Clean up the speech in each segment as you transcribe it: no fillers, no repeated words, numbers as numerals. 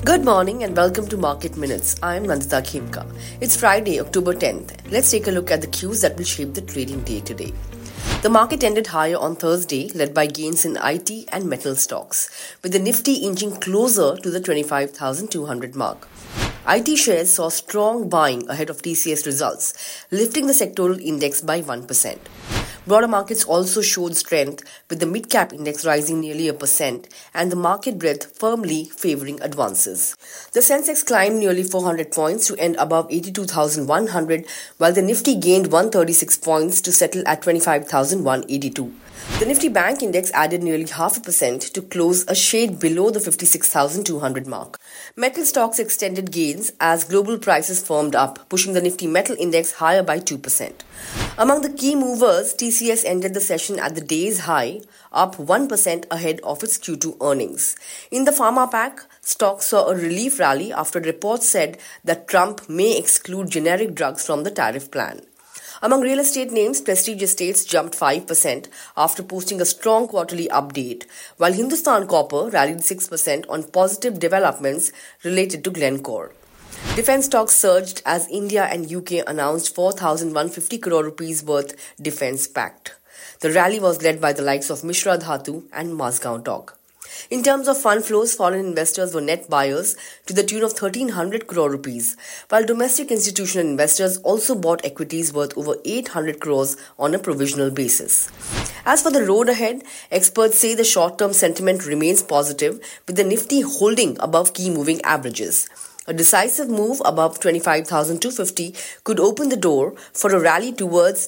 Good morning and welcome to Market Minutes. I'm Nandita Khemka. It's Friday, October 10th. Let's take a look at the cues that will shape the trading day today. The market ended higher on Thursday, led by gains in IT and metal stocks, with the Nifty inching closer to the 25,200 mark. IT shares saw strong buying ahead of TCS results, lifting the sectoral index by 1%. Broader markets also showed strength, with the mid-cap index rising nearly 1% and the market breadth firmly favoring advances. The Sensex climbed nearly 400 points to end above 82,100, while the Nifty gained 136 points to settle at 25,182. The Nifty Bank Index added nearly 0.5% to close a shade below the 56,200 mark. Metal stocks extended gains as global prices firmed up, pushing the Nifty Metal Index higher by 2%. Among the key movers, TCS ended the session at the day's high, up 1% ahead of its Q2 earnings. In the pharma pack, stocks saw a relief rally after reports said that Trump may exclude generic drugs from the tariff plan. Among real estate names, Prestige Estates jumped 5% after posting a strong quarterly update, while Hindustan Copper rallied 6% on positive developments related to Glencore. Defence stocks surged as India and UK announced 4,150 crore rupees worth defence pact. The rally was led by the likes of Mishra Dhatu and Mazgaon Dock. In terms of fund flows, foreign investors were net buyers to the tune of 1,300 crore rupees, while domestic institutional investors also bought equities worth over 800 crores on a provisional basis. As for the road ahead, experts say the short-term sentiment remains positive, with the Nifty holding above key moving averages. A decisive move above 25,250 could open the door for a rally towards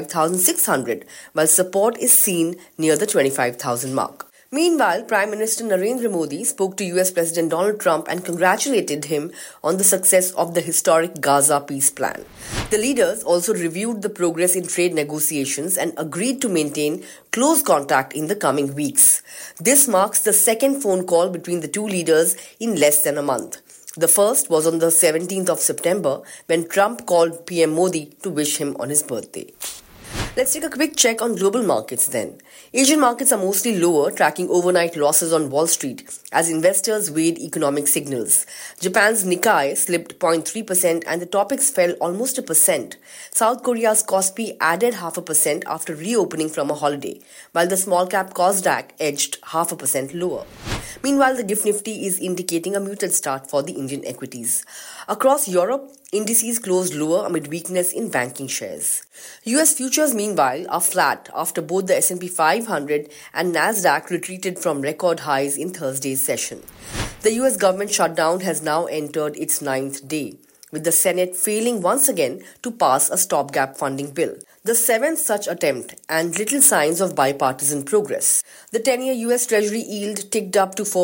25,600, while support is seen near the 25,000 mark. Meanwhile, Prime Minister Narendra Modi spoke to US President Donald Trump and congratulated him on the success of the historic Gaza peace plan. The leaders also reviewed the progress in trade negotiations and agreed to maintain close contact in the coming weeks. This marks the second phone call between the two leaders in less than a month. The first was on the 17th of September when Trump called PM Modi to wish him on his birthday. Let's take a quick check on global markets then. Asian markets are mostly lower, tracking overnight losses on Wall Street as investors weighed economic signals. Japan's Nikkei slipped 0.3% and the Topix fell almost 1%. South Korea's Kospi added 0.5% after reopening from a holiday, while the small-cap Kosdaq edged 0.5% lower. Meanwhile, the GIFT Nifty is indicating a muted start for the Indian equities. Across Europe, indices closed lower amid weakness in banking shares. US futures, meanwhile, are flat after both the S&P 500 and Nasdaq retreated from record highs in Thursday's session. The US government shutdown has now entered its 9th day, with the Senate failing once again to pass a stopgap funding bill. The 7th such attempt and little signs of bipartisan progress. The 10-year US Treasury yield ticked up to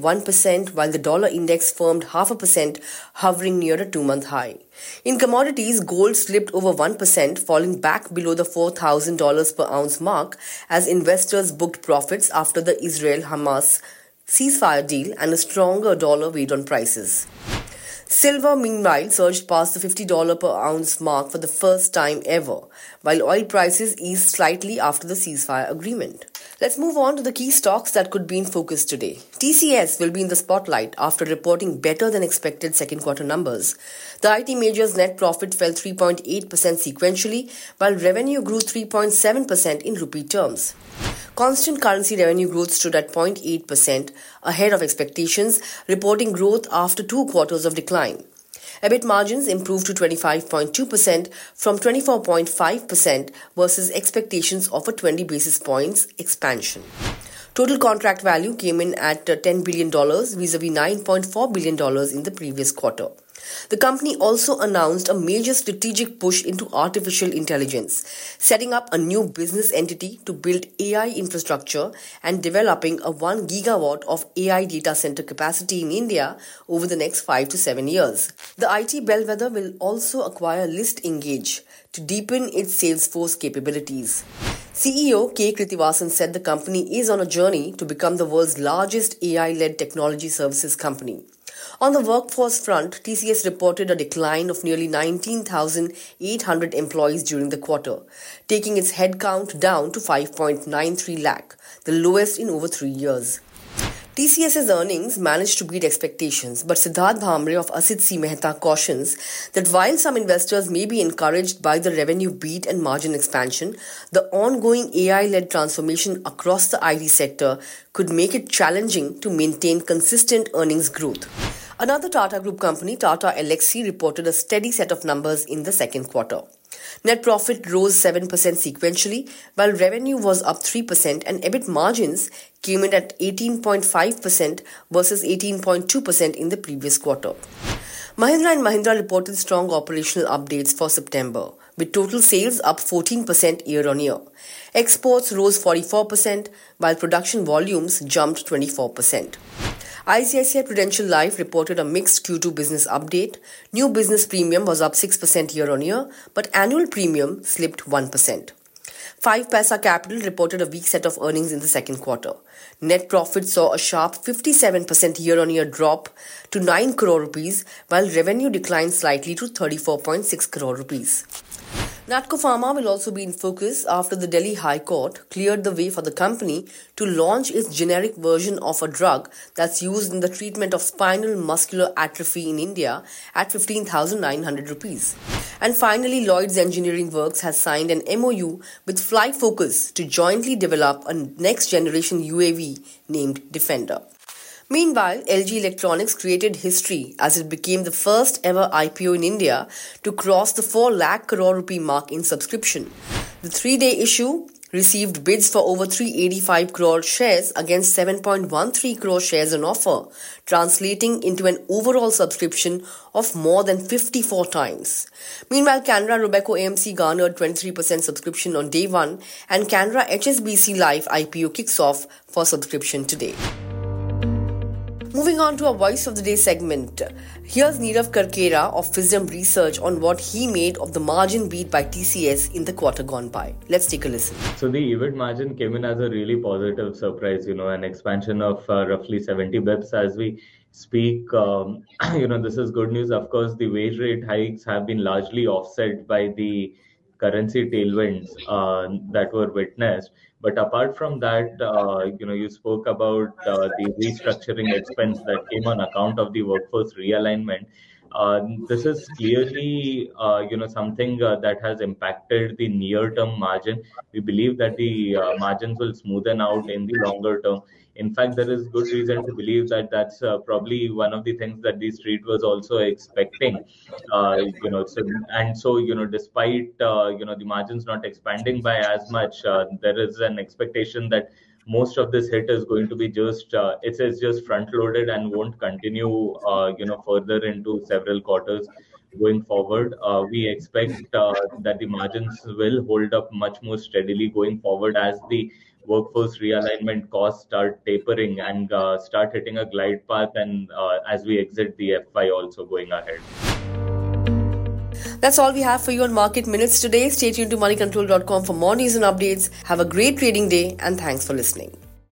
4.1%, while the dollar index firmed 0.5%, hovering near a 2-month high. In commodities, gold slipped over 1%, falling back below the $4,000 per ounce mark as investors booked profits after the Israel-Hamas ceasefire deal and a stronger dollar weighed on prices. Silver, meanwhile, surged past the $50 per ounce mark for the first time ever, while oil prices eased slightly after the ceasefire agreement. Let's move on to the key stocks that could be in focus today. TCS will be in the spotlight after reporting better than expected second quarter numbers. The IT major's net profit fell 3.8% sequentially, while revenue grew 3.7% in rupee terms. Constant currency revenue growth stood at 0.8%, ahead of expectations, reporting growth after 2 quarters of decline. EBIT margins improved to 25.2% from 24.5% versus expectations of a 20 basis points expansion. Total contract value came in at $10 billion vis-a-vis $9.4 billion in the previous quarter. The company also announced a major strategic push into artificial intelligence, setting up a new business entity to build AI infrastructure and developing a 1 gigawatt of AI data center capacity in India over the next 5 to 7 years. The IT bellwether will also acquire List Engage to deepen its Salesforce capabilities. CEO K. Krithivasan said the company is on a journey to become the world's largest AI-led technology services company. On the workforce front, TCS reported a decline of nearly 19,800 employees during the quarter, taking its headcount down to 5.93 lakh, the lowest in over 3 years. TCS's earnings managed to beat expectations, but Siddharth Bhamre of Asit C. Mehta cautions that while some investors may be encouraged by the revenue beat and margin expansion, the ongoing AI-led transformation across the IT sector could make it challenging to maintain consistent earnings growth. Another Tata Group company, Tata Elxsi, reported a steady set of numbers in the second quarter. Net profit rose 7% sequentially, while revenue was up 3% and EBIT margins came in at 18.5% versus 18.2% in the previous quarter. Mahindra & Mahindra reported strong operational updates for September, with total sales up 14% year-on-year. Exports rose 44%, while production volumes jumped 24%. ICICI Prudential Life reported a mixed Q2 business update. New business premium was up 6% year-on-year, but annual premium slipped 1%. 5paisa Capital reported a weak set of earnings in the second quarter. Net profit saw a sharp 57% year-on-year drop to 9 crore rupees, while revenue declined slightly to 34.6 crore rupees. Natco Pharma will also be in focus after the Delhi High Court cleared the way for the company to launch its generic version of a drug that's used in the treatment of spinal muscular atrophy in India at 15,900 rupees. And finally, Lloyds Engineering Works has signed an MOU with Flight Focus to jointly develop a next-generation UAV named Defender. Meanwhile, LG Electronics created history as it became the first ever IPO in India to cross the 4 lakh crore rupee mark in subscription. The 3-day issue received bids for over 385 crore shares against 7.13 crore shares on offer, translating into an overall subscription of more than 54 times. Meanwhile, Canara Robeco AMC garnered 23% subscription on day 1 and Canara HSBC Life IPO kicks off for subscription today. Moving on to our Voice of the Day segment. Here's Nirav Karkera of Wisdom Research on what he made of the margin beat by TCS in the quarter gone by. Let's take a listen. So the EBIT margin came in as a really positive surprise, an expansion of roughly 70 bips as we speak. This is good news. Of course, the wage rate hikes have been largely offset by the currency tailwinds that were witnessed. But apart from that, you spoke about the restructuring expense that came on account of the workforce realignment. This is clearly, something that has impacted the near-term margin. We believe that the margins will smoothen out in the longer term. In fact, there is good reason to believe that that's probably one of the things that the street was also expecting. Despite the margins not expanding by as much, there is an expectation that most of this hit is going to be just front loaded and won't continue further into several quarters going forward. We expect that the margins will hold up much more steadily going forward as the workforce realignment costs start tapering and start hitting a glide path, and as we exit the FY also going ahead. That's all we have for you on Market Minutes today. Stay tuned to moneycontrol.com for more news and updates. Have a great trading day and thanks for listening.